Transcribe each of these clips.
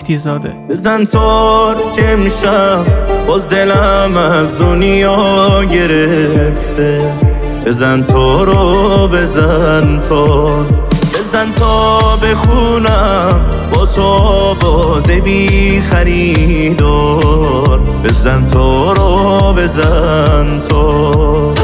مهدی زاده. بزن تار که امشب باز دلم از دنیا گرفته. بزن تارو بزن تار، بزن تا بخونم با تو آواز بی خریدار. بزن تارو بزن تار.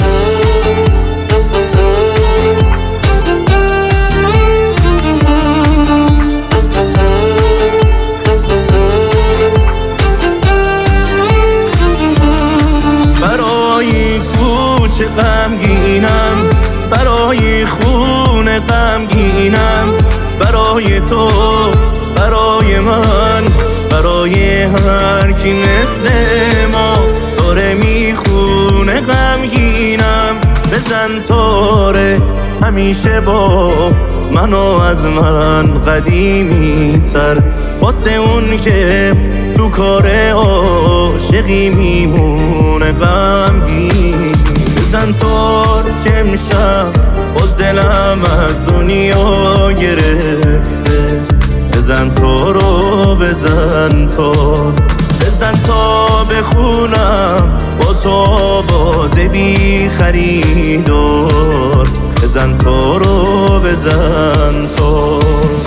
برای کوچه غمگینم، برای خونه غمگینم، برای تو، برای من، برای هر کی مثل ما داره میخونه غمگینم. بزن تاره همیشه با منو از من قدیمی تر، واسه اون که تو کار عاشقی میمونه غمگین. بزن تار که امشب باز دلم از دنیا گرفته. بزن تارو بزن تار، بزن تا بخونم با تو آواز بی خریدار. بزن تارو بزن تار.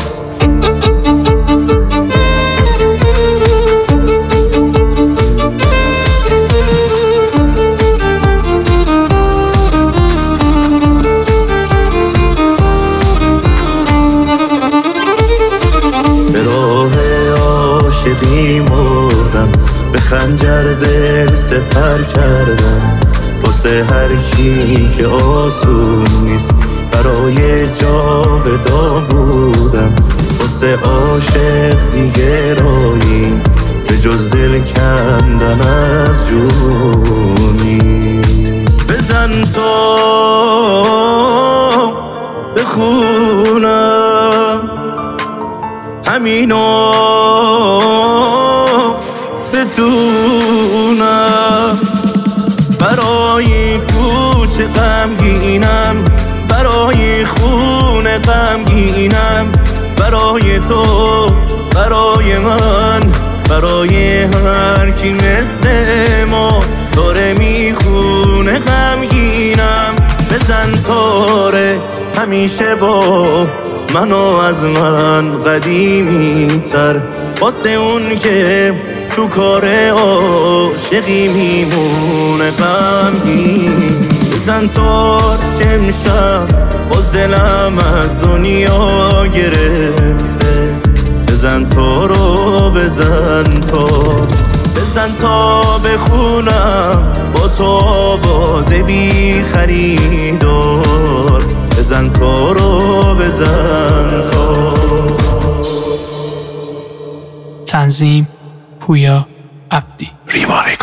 عاشقی مردم، به خنجر دل سپر کردم، واسه هر کی که آسون نیست برای جاودان بودم. واسه عاشق دیگه راهی به جز دل کندن از جونی. بزن تا بخونم همینو بتونم. برای کوچه غمگینم، برای خونه غمگینم، برای تو، برای من، برای هر کی مثل ما داره میخونه غمگینم. بزن تاره همیشه با منو از من قدیمی تر، واسه اون که تو کار عاشقی میمونه غمگین. بزن تار که امشب باز دلم از دنیا گرفته. بزن تارو بزن تار، بزن تا بخونم با تو آواز بی خریدار. بزن تارو بزن تار. تنظیم پویا عبدی. ریواره.